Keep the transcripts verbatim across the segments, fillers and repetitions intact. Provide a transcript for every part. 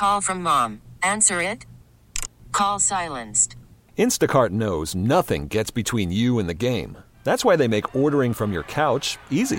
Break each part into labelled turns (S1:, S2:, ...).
S1: Call from mom. Answer it. Call silenced.
S2: Instacart knows nothing gets between you and the game. That's why they make ordering from your couch easy.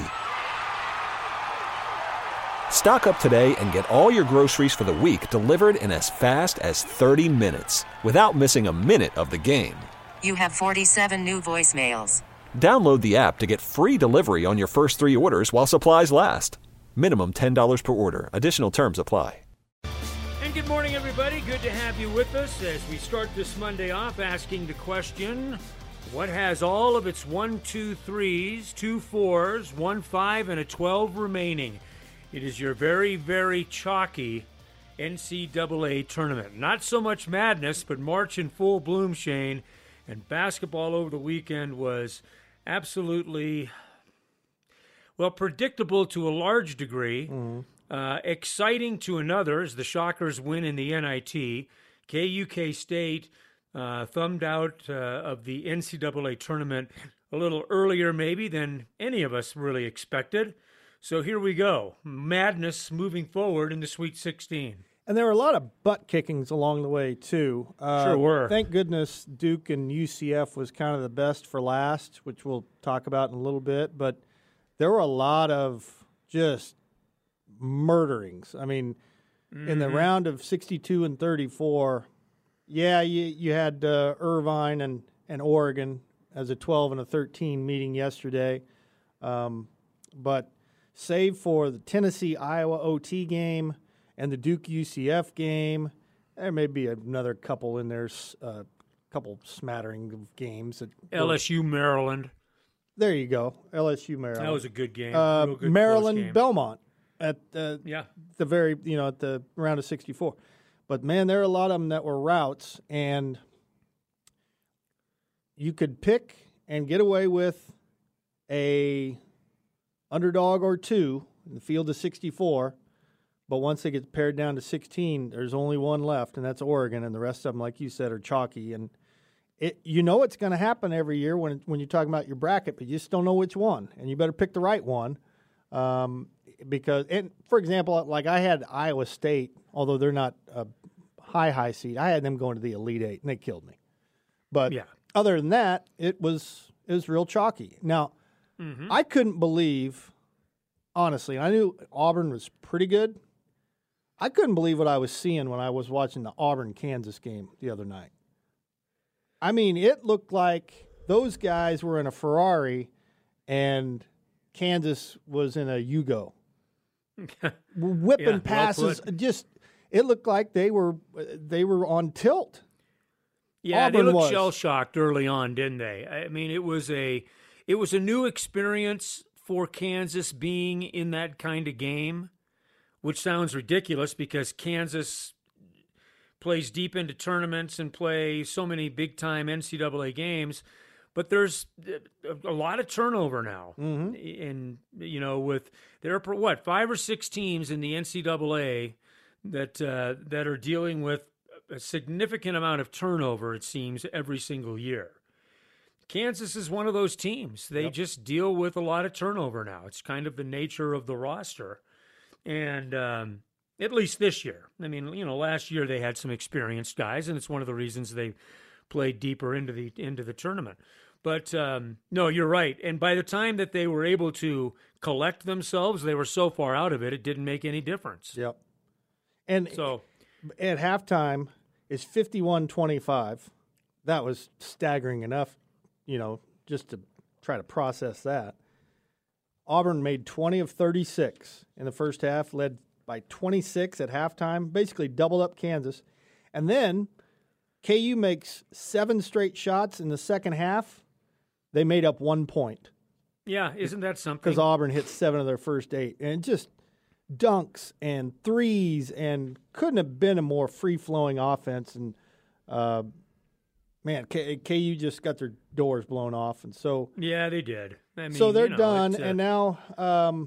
S2: Stock up today and get all your groceries for the week delivered in as fast as thirty minutes without missing a minute of the game.
S1: You have forty-seven new voicemails.
S2: Download the app to get free delivery on your first three orders while supplies last. Minimum ten dollars per order. Additional terms apply.
S3: And good morning, everybody. Good to have you with us as we start this Monday off asking the question, what has all of its one, two, threes, two fours, one, five, and a twelve remaining? It is your very, very chalky N C double A tournament. Not so much madness, but March in full bloom, Shane. And basketball over the weekend was absolutely, well, predictable to a large degree. Mm-hmm. Uh, exciting to another as the Shockers win in the N I T. K U K-State uh, thumbed out uh, of the N C double A tournament a little earlier maybe than any of us really expected. So here we go. Madness moving forward in the Sweet sixteen.
S4: And there were a lot of butt kickings along the way, too. Uh,
S3: sure were.
S4: Thank goodness Duke and U C F was kind of the best for last, which we'll talk about in a little bit. But there were a lot of just murderings. I mean, mm-hmm. in the round of sixty-two and thirty-four, yeah, you, you had uh, Irvine and, and Oregon as a twelve and a thirteen meeting yesterday. Um, but save for the Tennessee-Iowa O T game and the Duke-U C F game, there may be another couple in there, a uh, couple smattering of games. That
S3: L S U, Maryland.
S4: There you go, L S U, Maryland.
S3: That was a good game.
S4: Uh,
S3: Real good
S4: Maryland,
S3: game.
S4: Belmont at uh,
S3: yeah.
S4: the very, you know, at the round of sixty-four. But, man, there are a lot of them that were routes, and you could pick and get away with a underdog or two in the field of sixty-four, but once they get pared down to sixteen, there's only one left, and that's Oregon, and the rest of them, like you said, are chalky. And it, you know it's going to happen every year when when you're talking about your bracket, but you just don't know which one, and you better pick the right one. Um, because, and for example, like I had Iowa State, although they're not a high, high seed, I had them going to the Elite Eight, and they killed me. But
S3: yeah.
S4: other than that, it was it was real chalky. Now, mm-hmm. I couldn't believe, honestly, I knew Auburn was pretty good. I couldn't believe what I was seeing when I was watching the Auburn-Kansas game the other night. I mean, it looked like those guys were in a Ferrari and Kansas was in a Yugo. Whipping
S3: yeah,
S4: passes,
S3: well
S4: just it looked like they were they were on tilt.
S3: Yeah,
S4: Auburn
S3: they looked
S4: was.
S3: shell-shocked early on, didn't they? I mean, it was a it was a new experience for Kansas being in that kind of game, which sounds ridiculous because Kansas plays deep into tournaments and play so many big-time N C double A games. But there's a lot of turnover now.
S4: Mm-hmm.
S3: And, you know, with there are, what, five or six teams in the N C double A that uh, that are dealing with a significant amount of turnover, it seems, every single year. Kansas is one of those teams. They yep. just deal with a lot of turnover now. It's kind of the nature of the roster. And um, at least this year. I mean, you know, last year they had some experienced guys, and it's one of the reasons they played deeper into the into the tournament. But, um, no, you're right. And by the time that they were able to collect themselves, they were so far out of it, it didn't make any difference.
S4: Yep. And
S3: so
S4: at halftime, it's fifty-one twenty-five. That was staggering enough, you know, just to try to process that. Auburn made twenty of thirty-six in the first half, led by twenty-six at halftime, basically doubled up Kansas. And then K U makes seven straight shots in the second half. They made up one point.
S3: Yeah, isn't that something?
S4: Because Auburn hit seven of their first eight. And just dunks and threes, and couldn't have been a more free-flowing offense. And, uh, man, K- KU just got their doors blown off. And so
S3: yeah, they did. I mean,
S4: so they're
S3: you know,
S4: done.
S3: uh,
S4: and now, um,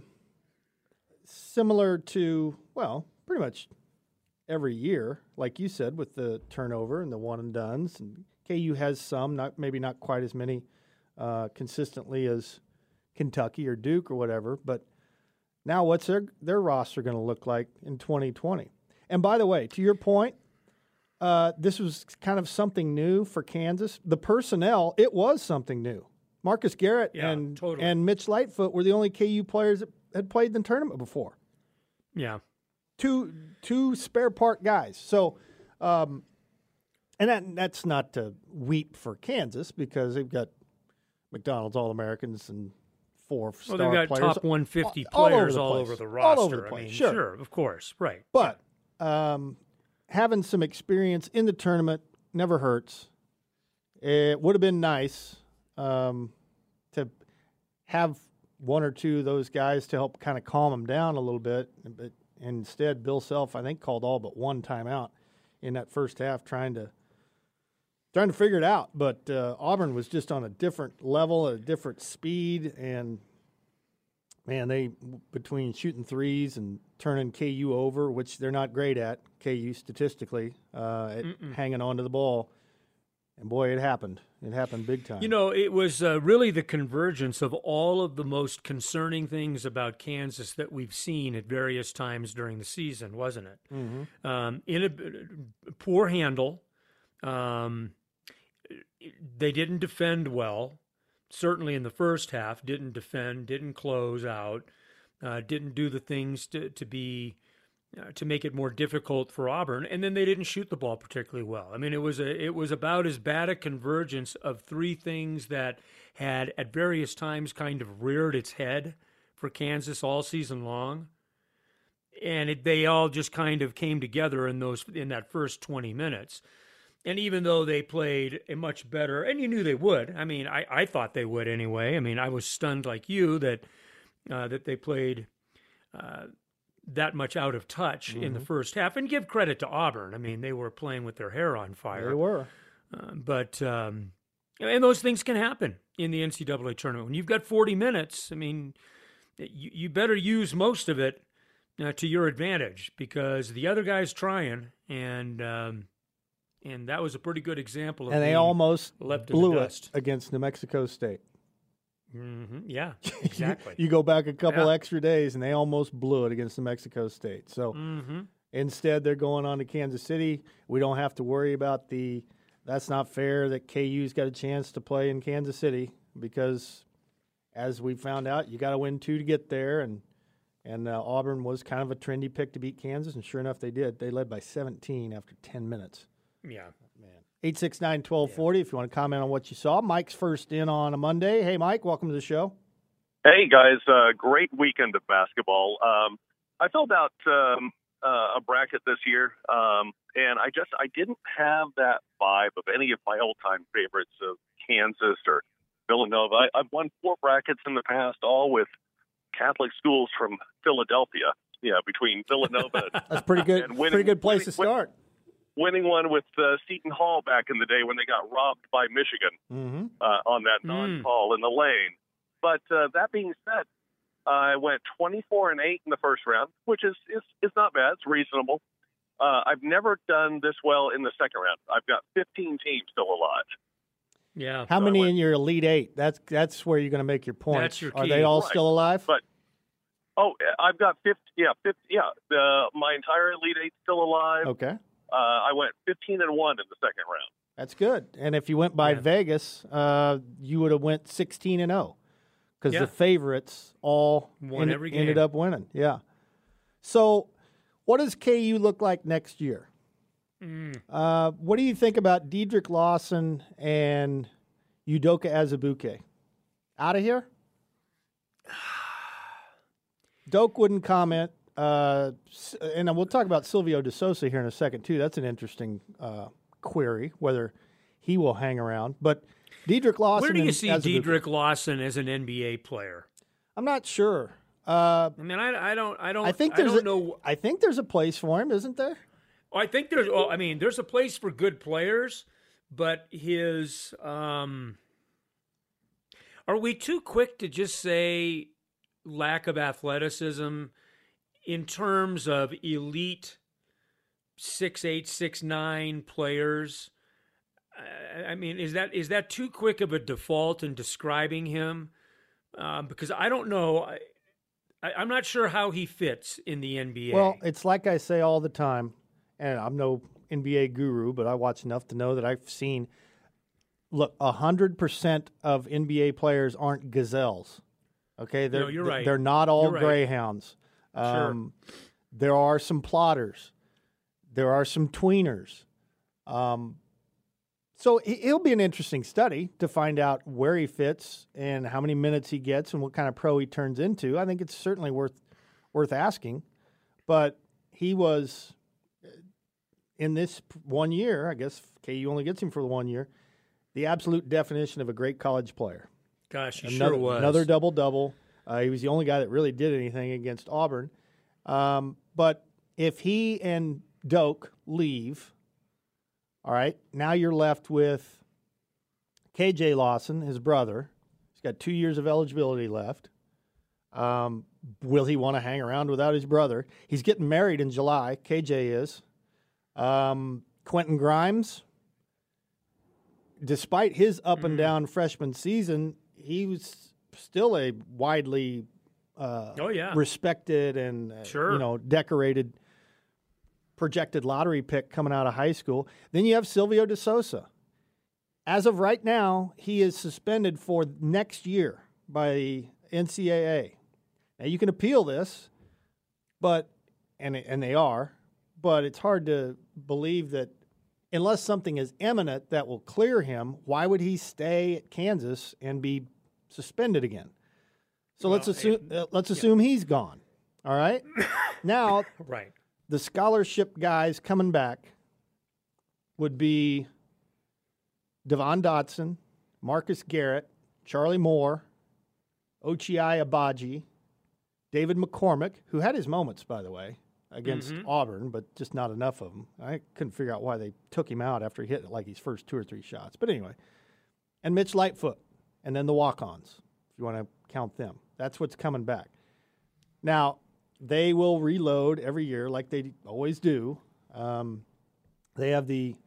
S4: similar to, well, pretty much every year, like you said, with the turnover and the one-and-dones. And K U has some, not maybe not quite as many uh, consistently as Kentucky or Duke or whatever. But now what's their their roster going to look like in twenty twenty? And by the way, to your point, uh, this was kind of something new for Kansas. The personnel, it was something new. Marcus Garrett
S3: yeah,
S4: and
S3: totally.
S4: and Mitch Lightfoot were the only K U players that had played in the tournament before.
S3: Yeah.
S4: Two two spare part guys. So, um, and that that's not to weep for Kansas because they've got McDonald's All-Americans and four star
S3: well, they've got
S4: players.
S3: top one fifty
S4: all,
S3: players
S4: all
S3: all
S4: over
S3: over
S4: the,
S3: the
S4: place.
S3: roster.
S4: All over the place.
S3: I mean,
S4: sure.
S3: sure, of course, right.
S4: But um, having some experience in the tournament never hurts. It would have been nice um, to have one or two of those guys to help kind of calm them down a little bit. But instead, Bill Self, I think, called all but one timeout in that first half, trying to trying to figure it out. But uh, Auburn was just on a different level, at a different speed, and man, they between shooting threes and turning K U over, which they're not great at, K U statistically, uh, at hanging on to the ball. And boy, it happened. It happened big time.
S3: You know, it was uh, really the convergence of all of the most concerning things about Kansas that we've seen at various times during the season, wasn't it?
S4: Mm-hmm.
S3: Um, in a poor handle, um, they didn't defend well. Certainly in the first half, didn't defend, didn't close out, uh, didn't do the things to, to be uh, to make it more difficult for Auburn, and then they didn't shoot the ball particularly well. I mean, it was a it was about as bad a convergence of three things that had at various times kind of reared its head for Kansas all season long, and it, they all just kind of came together in those in that first twenty minutes. And even though they played a much better, and you knew they would, I mean, I, I thought they would anyway. I mean, I was stunned like you that uh, that they played uh, that much out of touch mm-hmm. in the first half. And give credit to Auburn. I mean, they were playing with their hair on fire.
S4: They were.
S3: Uh, but, um, and those things can happen in the N C double A tournament. When you've got forty minutes, I mean, you, you better use most of it uh, to your advantage because the other guy's trying, and um, and that was a pretty good example of
S4: and they almost
S3: left
S4: blew
S3: in the
S4: it
S3: dust.
S4: Against New Mexico State.
S3: Mm-hmm. Yeah, exactly.
S4: you, you go back a couple
S3: yeah.
S4: extra days, and they almost blew it against New Mexico State. So
S3: mm-hmm.
S4: instead, they're going on to Kansas City. We don't have to worry about the that's not fair that K U's got a chance to play in Kansas City because, as we found out, you got to win two to get there. And, and uh, Auburn was kind of a trendy pick to beat Kansas, and sure enough, they did. They led by seventeen after ten minutes.
S3: Yeah.
S4: Man. eight six nine, one two four zero if you want to comment on what you saw. Mike's first in on a Monday. Hey, Mike, welcome to the show.
S5: Hey, guys. Uh, great weekend of basketball. Um, I filled out um, uh, a bracket this year, um, and I just I didn't have that vibe of any of my all-time favorites of Kansas or Villanova. I, I've won four brackets in the past, all with Catholic schools from Philadelphia. Yeah, between Villanova and
S4: That's pretty good.
S5: and winning,
S4: pretty good place
S5: winning,
S4: to start.
S5: Winning one with uh, Seton Hall back in the day when they got robbed by Michigan
S4: Mm-hmm.
S5: uh, on that
S3: Mm.
S5: non-call in the lane. But uh, that being said, I went twenty-four and eight in the first round, which is is, is not bad. It's reasonable. Uh, I've never done this well in the second round. I've got fifteen teams still alive.
S3: Yeah.
S4: How
S5: So I
S4: many
S5: went-
S4: in your Elite Eight? That's that's where you're going to make your points.
S3: That's your
S4: Are
S3: key.
S4: they all
S5: Right.
S4: still alive?
S5: But oh, I've got fifty. Yeah, fifty. Yeah, the my entire Elite Eight still alive.
S4: Okay.
S5: Uh, I went fifteen and one in the second round.
S4: That's good. And if you went by
S3: Yeah.
S4: Vegas, uh, you would have went sixteen and oh because
S3: Yeah.
S4: the favorites all
S3: Won
S4: en-
S3: every
S4: ended
S3: game.
S4: up winning. Yeah. So, what does K U look like next year?
S3: Mm.
S4: Uh, what do you think about Dedrick Lawson and Udoka Azubuike? Out of here? Doak wouldn't comment. Uh, s- and we'll talk about Silvio De Sousa here in a second, too. That's an interesting uh, query, whether he will hang around. But Dedrick Lawson
S3: Where do you
S4: and
S3: see
S4: Azubuike.
S3: Dedrick Lawson as an N B A player?
S4: I'm not sure. Uh,
S3: I mean, I, I don't, I don't,
S4: I think
S3: I
S4: there's
S3: don't
S4: a,
S3: know.
S4: I think there's a place for him, isn't there?
S3: Oh, I think there's. Well, I mean, there's a place for good players, but his. Um, are we too quick to just say lack of athleticism in terms of elite six eight, six nine players? I, I mean, is that is that too quick of a default in describing him? Um, because I don't know. I, I, I'm not sure how he fits in the N B A.
S4: Well, it's like I say all the time. and I'm no N B A guru, but I watch enough to know that I've seen, look, one hundred percent of N B A players aren't gazelles. Okay? They're,
S3: no, you're right.
S4: They're not all
S3: right.
S4: greyhounds. Um,
S3: sure.
S4: There are some plotters. There are some tweeners. Um, so it'll be an interesting study to find out where he fits and how many minutes he gets and what kind of pro he turns into. I think it's certainly worth worth asking. But he was, in this one year, I guess K U only gets him for the one year, the absolute definition of a great college player.
S3: Gosh, he
S4: another,
S3: sure was.
S4: Another double-double. Uh, he was the only guy that really did anything against Auburn. Um, but if he and Doak leave, all right, now you're left with K J Lawson, his brother. He's got two years of eligibility left. Um, will he want to hang around without his brother? He's getting married in July. K J is. Um, Quentin Grimes, despite his up and down freshman season, he was still a widely uh,
S3: oh, yeah.
S4: respected and uh,
S3: sure.
S4: you know decorated projected lottery pick coming out of high school. Then you have Silvio De Sousa. As of right now, he is suspended for next year by the N C double A. Now, you can appeal this, but and and they are, but it's hard to believe that unless something is imminent that will clear him, why would he stay at Kansas and be suspended again? So well, let's assume it, uh, let's assume yeah. he's gone. All right? Now,
S3: right.
S4: The scholarship guys coming back would be Devon Dotson, Marcus Garrett, Charlie Moore, Ochai Agbaji, David McCormick, who had his moments, by the way, against mm-hmm. Auburn, but just not enough of them. I couldn't figure out why they took him out after he hit like his first two or three shots. But anyway, and Mitch Lightfoot, and then the walk-ons, if you want to count them. That's what's coming back. Now, they will reload every year like they always do. Um, they have the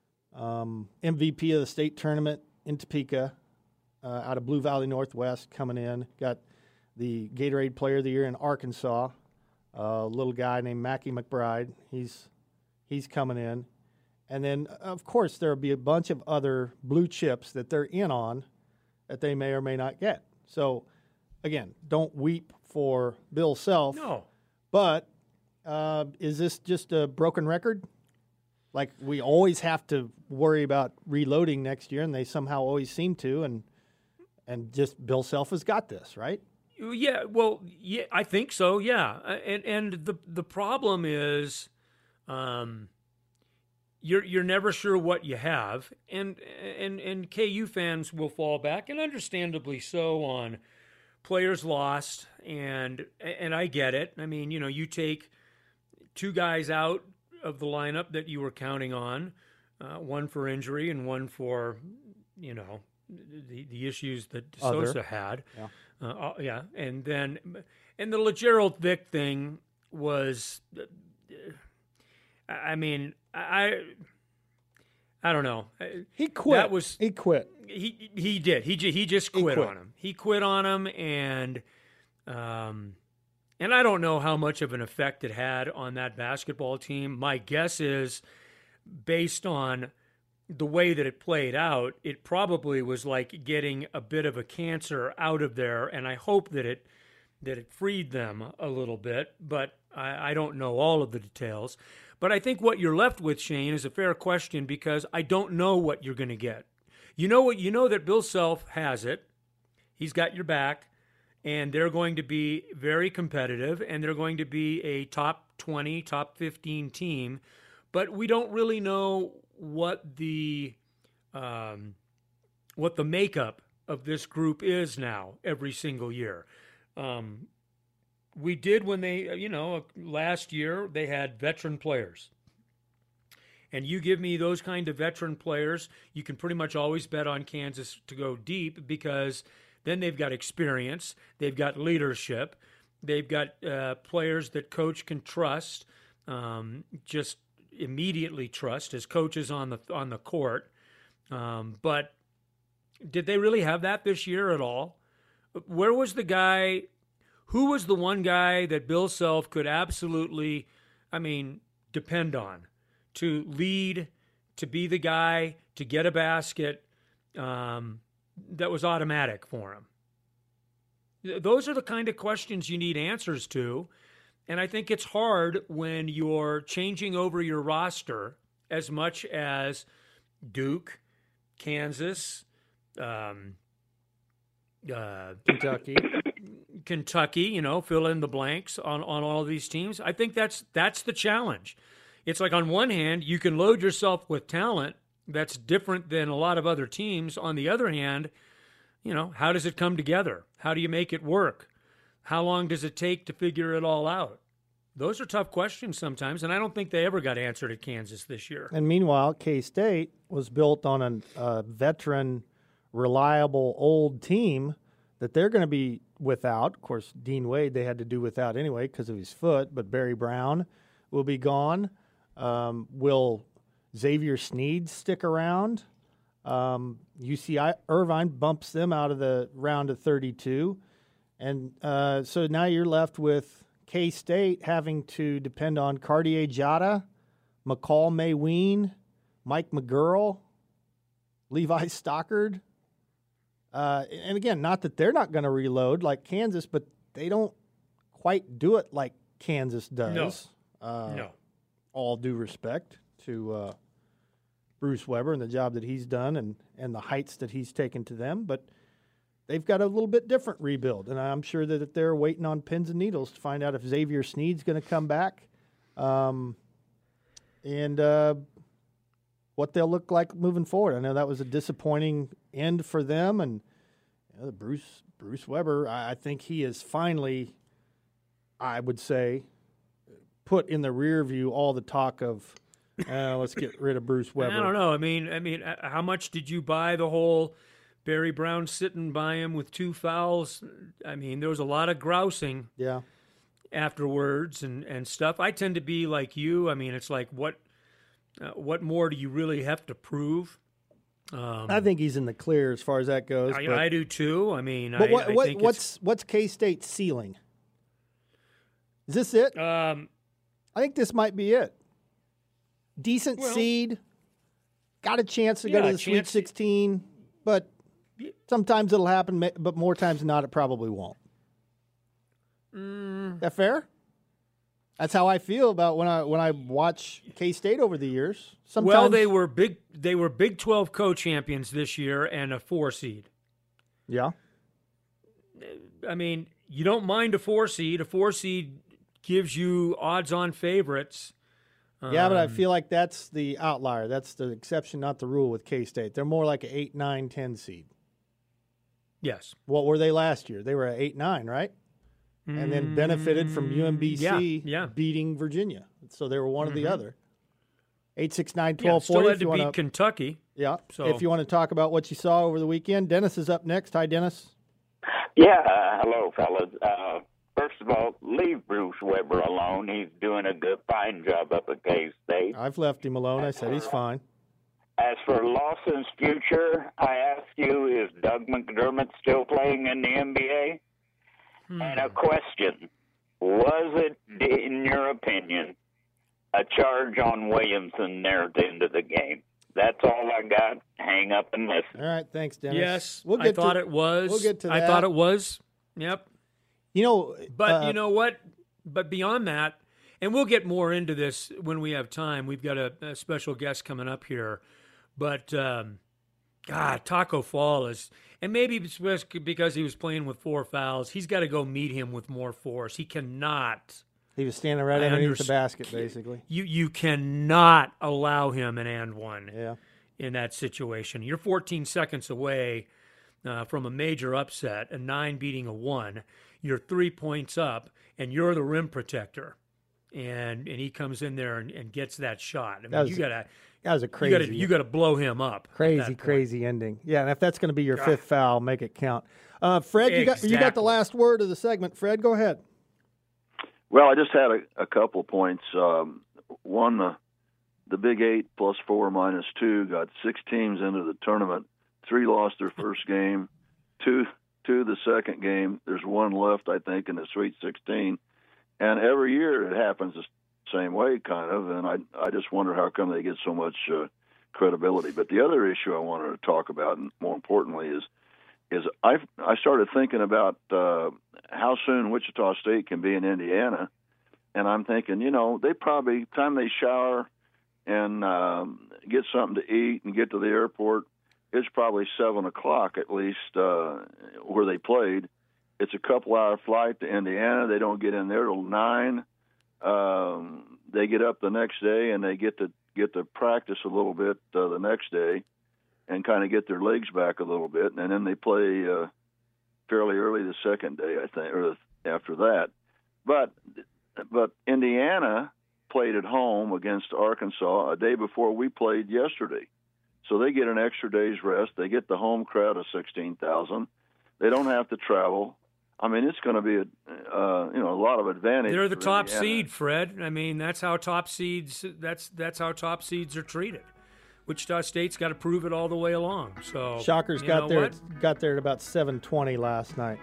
S4: um, M V P of the state tournament in Topeka uh, out of Blue Valley Northwest coming in. Got the Gatorade Player of the Year in Arkansas, a uh, little guy named Mackie McBride. He's he's coming in. And then, of course, there will be a bunch of other blue chips that they're in on that they may or may not get. So, again, don't weep for Bill Self.
S3: No.
S4: But uh, is this just a broken record? Like we always have to worry about reloading next year, and they somehow always seem to, and and just Bill Self has got this, right?
S3: Yeah, well, yeah, I think so. Yeah, and and the the problem is, um, you're you're never sure what you have, and and and K U fans will fall back, and understandably so, on players lost, and and I get it. I mean, you know, you take two guys out of the lineup that you were counting on, uh, one for injury and one for, you know, the the issues that De Sousa had.
S4: Yeah.
S3: Uh, yeah, and then and the LeGerald Vick thing was, I mean, I I don't know.
S4: He quit.
S3: That was
S4: he quit.
S3: He he did. He he just quit,
S4: he quit
S3: on him. He quit on him, and um, and I don't know how much of an effect it had on that basketball team. My guess is, based on the way that it played out, it probably was like getting a bit of a cancer out of there, and I hope that it that it freed them a little bit, but I, I don't know all of the details. But I think what you're left with, Shane, is a fair question because I don't know what you're going to get. You know what? You know that Bill Self has it. He's got your back, and they're going to be very competitive, and they're going to be a top twenty, top fifteen team, but we don't really know what the um, what the makeup of this group is now every single year. Um, we did when they, you know, last year they had veteran players. And you give me those kind of veteran players, you can pretty much always bet on Kansas to go deep because then they've got experience, they've got leadership, they've got uh, players that coach can trust, um, just immediately trust as coaches on the on the court. Um, but did they really have that this year at all? Where was the guy? Who was the one guy that Bill Self could absolutely, I mean, depend on? to lead, to be the guy, to get a basket, um, that was automatic for him? Those are the kind of questions you need answers to. And I think it's hard when you're changing over your roster as much as Duke, Kansas, um, uh,
S4: Kentucky.
S3: Kentucky, you know, fill in the blanks on, on all of these teams. I think that's that's the challenge. It's like on one hand, you can load yourself with talent that's different than a lot of other teams. On the other hand, you know, how does it come together? How do you make it work? How long does it take to figure it all out? Those are tough questions sometimes, and I don't think they ever got answered at Kansas this year.
S4: And meanwhile, K-State was built on a, a veteran, reliable, old team that they're going to be without. Of course, Dean Wade they had to do without anyway because of his foot, but Barry Brown will be gone. Um, will Xavier Sneed stick around? Um, U C I Irvine bumps them out of the round of thirty-two. And uh, so now you're left with K-State having to depend on Cartier Jada, McCall Mayween, Mike McGurl, Levi Stockard. Uh, and again, not that they're not going to reload like Kansas, but they don't quite do it like Kansas does.
S3: No.
S4: Uh,
S3: no.
S4: All due respect to uh, Bruce Weber and the job that he's done and, and the heights that he's taken to them. But they've got a little bit different rebuild, and I'm sure that they're waiting on pins and needles to find out if Xavier Sneed's going to come back um, and uh, what they'll look like moving forward. I know that was a disappointing end for them, and you know, Bruce Bruce Weber, I, I think he is finally, I would say, put in the rear view all the talk of uh, let's get rid of Bruce Weber.
S3: I don't know. I mean, I mean, how much did you buy the whole Barry Brown sitting by him with two fouls? I mean, there was a lot of grousing
S4: Yeah.
S3: afterwards and, and stuff. I tend to be like you. I mean, it's like, what uh, what more do you really have to prove? Um,
S4: I think he's in the clear as far as that goes.
S3: I,
S4: but,
S3: I do too. I mean,
S4: but
S3: I,
S4: what,
S3: I
S4: what,
S3: think
S4: what's what's K-State's ceiling? Is this it?
S3: it's, um,
S4: I think this might be it. Decent
S3: Well,
S4: seed, got a chance to go
S3: yeah,
S4: to the Sweet
S3: chance-
S4: sixteen, but sometimes it'll happen, ma- but more times than not, it probably won't.
S3: mm,
S4: That fair? That's how I feel about when I when I watch K-State over the years. Sometimes,
S3: well, they were big. They were Big twelve co-champions this year and a four seed.
S4: yeah.
S3: I mean, you don't mind a four seed. A four seed gives you odds-on favorites.
S4: Yeah, but I
S3: Um,
S4: feel like that's the outlier. That's the exception, not the rule with K-State. They're more like an eight, nine, ten seed.
S3: Yes.
S4: What were they last year? They were at eight, nine, right? And then benefited from U M B C
S3: yeah, yeah.
S4: beating Virginia. So they were one or the
S3: Mhm.
S4: other. eight, six, nine,
S3: Yeah,
S4: twelve,
S3: still
S4: forty.
S3: had
S4: if
S3: to
S4: you
S3: beat
S4: wanna,
S3: Kentucky.
S4: yeah.
S3: so-
S4: If you want to talk about what you saw over the weekend, Dennis is up next. Hi, Dennis.
S6: Yeah, uh, hello, fellas. Uh, first of all, leave Bruce Weber alone. He's doing a good, fine job up at K-State.
S4: I've left him alone. I said he's fine.
S6: As for Lawson's future, I ask you, is Doug McDermott still playing in the N B A?
S3: Hmm.
S6: And a question, was it, in your opinion, a charge on Williamson there at the end of the game? That's all I got. Hang up and listen.
S4: All right, thanks, Dennis.
S3: Yes,
S4: we'll
S3: I
S4: get
S3: thought
S4: to,
S3: it was.
S4: we'll get to
S3: I
S4: that.
S3: thought it was. Yep.
S4: You know,
S3: But
S4: uh,
S3: you know what? But beyond that, and we'll get more into this when we have time. We've got a, a special guest coming up here. But, um, God, Taco Fall is, and maybe it's just because he was playing with four fouls, he's got to go meet him with more force. He cannot.
S4: he was standing right
S3: I
S4: underneath the
S3: underst-
S4: basket, basically.
S3: You you cannot allow him an and one
S4: Yeah.
S3: in that situation. You're fourteen seconds away uh, from a major upset, a nine beating a one. You're three points up, and you're the rim protector. And and he comes in there and, and gets that shot. I mean,
S4: That was-
S3: you gotta
S4: That was a
S3: you
S4: crazy,
S3: gotta you gotta blow him up. at that
S4: crazy,
S3: point.
S4: crazy ending. Yeah, and if that's going to be your
S3: God.
S4: fifth foul, make it count. Uh, Fred, you got you got the
S3: Exactly.
S4: last word of the segment. Fred, go ahead.
S7: Well, I just had a, a couple of points. Um, one, the the Big Eight plus four minus two got six teams into the tournament. Three lost their first game. Two two the second game. There's one left, I think, in the Sweet sixteen. And every year it happens. The same way, kind of, and I I just wonder how come they get so much uh, credibility. But the other issue I wanted to talk about, and more importantly, is is I I started thinking about uh, how soon Wichita State can be in Indiana, and I'm thinking, you know, they probably time they shower and um, get something to eat and get to the airport, it's probably seven o'clock at least uh, where they played. It's a couple-hour flight to Indiana. They don't get in there till nine. Um, they get up the next day and they get to get to practice a little bit uh, the next day, and kind of get their legs back a little bit, and then they play uh, fairly early the second day, I think, or after that. But but Indiana played at home against Arkansas a day before we played yesterday, so they get an extra day's rest. They get the home crowd of sixteen thousand. They don't have to travel. I mean, it's going to be a uh, you know a lot of advantage.
S3: They're the top
S7: Indiana.
S3: seed, Fred. I mean, that's how top seeds. That's that's how top seeds are treated. Wichita State's got to prove it all the way along. So
S4: Shockers got there at, got there at about seven twenty last night.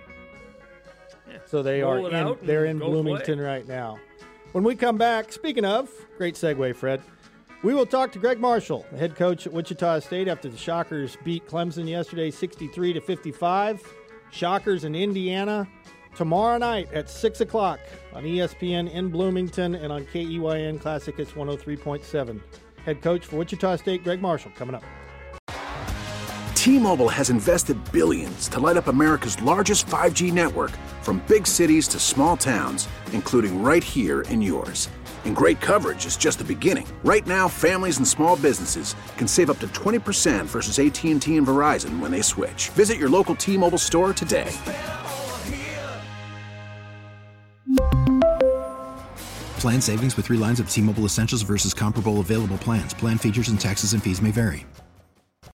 S4: Yeah. So they
S3: Roll
S4: are in, they're in Bloomington
S3: play.
S4: right now. When we come back, speaking of, great segue, Fred. We will talk to Greg Marshall, the head coach at Wichita State, after the Shockers beat Clemson yesterday, sixty-three to fifty-five. Shockers in Indiana tomorrow night at six o'clock on E S P N in Bloomington and on K E Y N Classic Hits one oh three point seven. Head coach for Wichita State, Greg Marshall, coming up.
S8: T-Mobile has invested billions to light up America's largest five G network, from big cities to small towns, including right here in yours. And great coverage is just the beginning. Right now, families and small businesses can save up to twenty percent versus A T and T and Verizon when they switch. Visit your local T-Mobile store today.
S9: Plan savings with three lines of T-Mobile Essentials versus comparable available plans. Plan features and taxes and fees may vary.